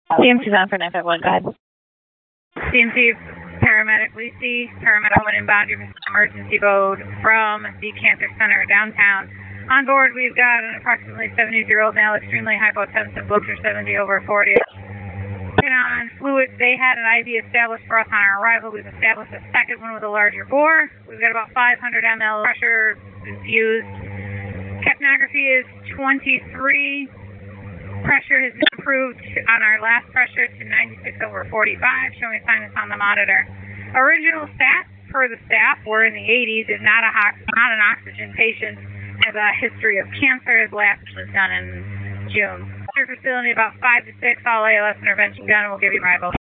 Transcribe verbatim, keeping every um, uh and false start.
C M C's on for nine five one, go ahead. C M C, paramedic Lucy, paramedic woman inbound your emergency mode from the Cancer Center downtown. On board, we've got an approximately seventy-year-old male, extremely hypotensive, blood pressure seventy over forty. On fluids, they had an I V established for us on our arrival. We've established a second one with a larger bore. We've got about five hundred milliliters pressure infused. Capnography is twenty-three. Pressure has improved on our last pressure to ninety-six over forty-five, showing sinus on the monitor. Original stats for the staff were in the eighties, is not a not an oxygen patient, has a history of cancer. His last was done in June. Your facility about five to six, all A L S intervention done, and we'll give you arrival.